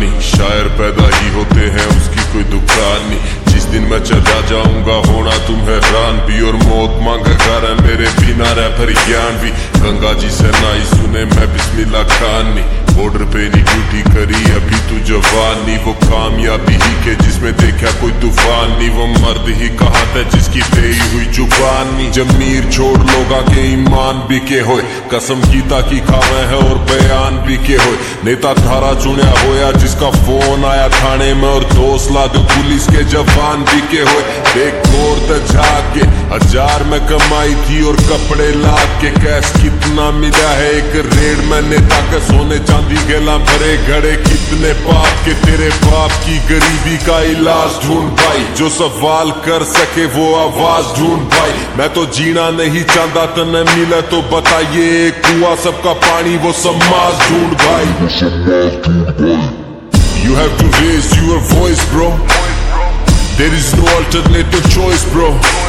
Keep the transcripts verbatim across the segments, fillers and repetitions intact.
नहीं, शायर पैदा ही होते हैं उसकी कोई दुकान नहीं। जिस दिन मैं चला जाऊंगा होना तुम हैरान भी, और मौत मांगेगा रे मेरे बिना रैपर ज्ञान भी। गंगा जी से नाई सुने मैं बिस्मिल्लाह खान नहीं, बॉर्डर पे नहीं ड्यूटी करी अभी तू जवान नहीं। वो कामयाबी ही के जिसमें देखा कोई तूफान नहीं, वो मर्द ही कहा था जिसकी देई हुई जुबान नहीं। जमीर छोड़ लोगा के ईमान भी के होए, कसम कीता की खावे है और बयान भी के होए। नेता थारा चुनिया होया जिसका फोन आया थाने में, और दोस्त ला दो पुलिस के जवान भी के होए। देख गौर त जाके हजार में कमाई थी और कपड़े ला के, कैश कितना मिला है एक रेड में। नेता के सोने चांदी गेला भरे घड़े कितने पाप के, तेरे बाप की गरीबी का इलाज ढूंढ भाई। जो सवाल कर सके वो आवाज ढूंढ भाई। मैं तो जीना नहीं चाहता तो न मिले तो बताइए, कुआं सबका पानी वो समाज ढूंढ भाई। You have to raise your voice bro, there is no alternative choice bro.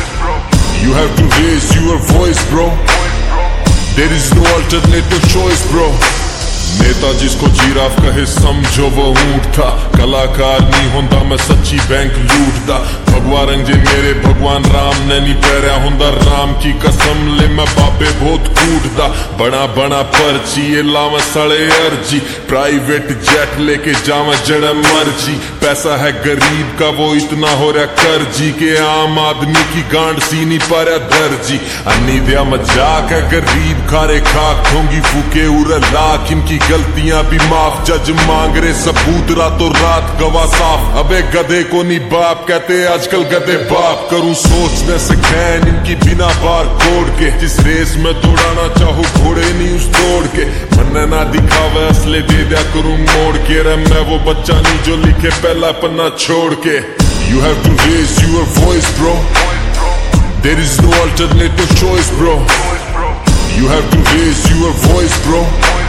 You have to raise your voice bro, there is no alternative choice bro. नेता जिसको जिराफ कहे समझो वो ऊंट था, कलाकार नहीं होंदा मैं सच्ची बैंक लूटदा। भगवा रंग जे मेरे भगवान राम ने नहीं पैरा होंदा, राम की कसम ले मैं बाबे बहुत कूटदा। बड़ा बड़ा पर्ची ये लावा सड़े अर्जी, प्राइवेट जेट लेके जावा जड़ा मर्जी। पैसा है गरीब का वो इतना हो रहा कर्जी, के आम आदमी की गांड सी नहीं पा रहा दर्जी। अन्नी दिया मजाक है गरीब खारे खाक, ठोंगी फूके उरे लाख इनकी गलतियां भी माफ। जज मांग रहे सबूत रातों रात गवाह साफ, अबे गधे को नहीं बाप कहते आजकल गधे बाप। करूं सोचने से खैन इनकी बिना बार कोड के, जिस रेस में दौड़ाना चाहूं घोड़े नहीं उस तोड़ के। मन ना दिखावे असले दे दिया करूं मोड़ के, रे मैं वो बच्चा नहीं जो लिखे पहला पन्ना छोड़ के। You have to raise your voice bro, there is no alternative choice bro. You have to raise your voice bro,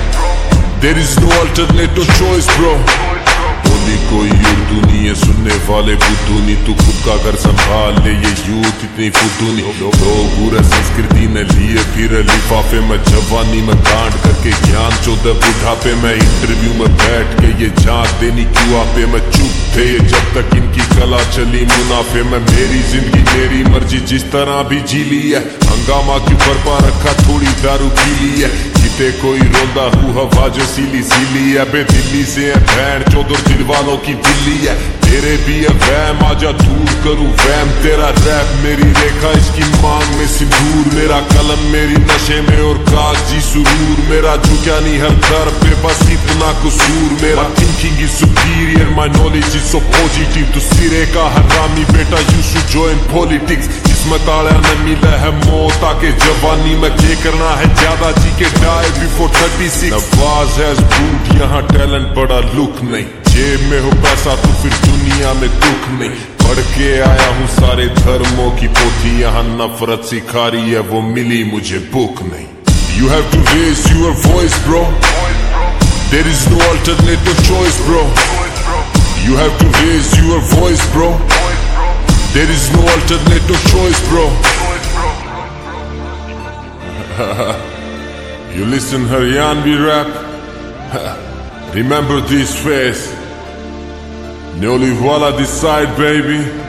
there is no alternative choice bro. बोली कोई उर्दू नहीं है सुनने वाले बुद्धू नहीं, तू खुद का घर संभाल ले ये यूथ इतनी फुद्दू नहीं। लोग पूरे संस्कृति ने लिए फिर लिफाफे में जवानी में कांड करके ज्ञान चौदह बुढ़ापे में। इंटरव्यू में बैठ के ये जांच देनी क्यों आपे में चुप थे ये जब तक इनकी कला चली मुनाफे में। मेरी जिंदगी मेरी मर्जी जिस तरह भी जी ली है, हंगामा क्यों बरपा रखा थोड़ी दारू पी ली है। किते कोई रोंदा हूँ हवा जो सीली सीली है, बे दिल्ली से है भैन चौदह दिल वालों की दिल्ली है। तेरे भी है वैम आजा दूर करूँ वैम, तेरा रैप मेरी रेखा इसकी मांग में सिंदूर। मेरा कलम मेरी नशे में और कागजी सुरूर, मेरा झुका नहीं हर दर पे बस इतना कसूर। मेरा thinking is superior my knowledge is so positive, तू सिरे का हरामी बेटा यू शुड जॉइन पॉलिटिक्स। जिसमें ताड़ा न मिला है मौत आके जवानी में, के करना है ज्यादा जी के die before thirty six. Nawaz has बूट यहाँ टैलेंट बड़ा लुक नहीं, जेब में हो पैसा तो फिर दुनिया में दुख नहीं। पढ़ के आया हूँ सारे धर्मों की पोथी, यहाँ नफरत सिखा रही है वो मिली मुझे बुक नहीं। You have to raise your voice bro, there is no alternative choice bro. You have to raise your voice bro, there is no alternative choice bro. You listen Haryanvi rap? Remember this phrase, ne olivala this side baby.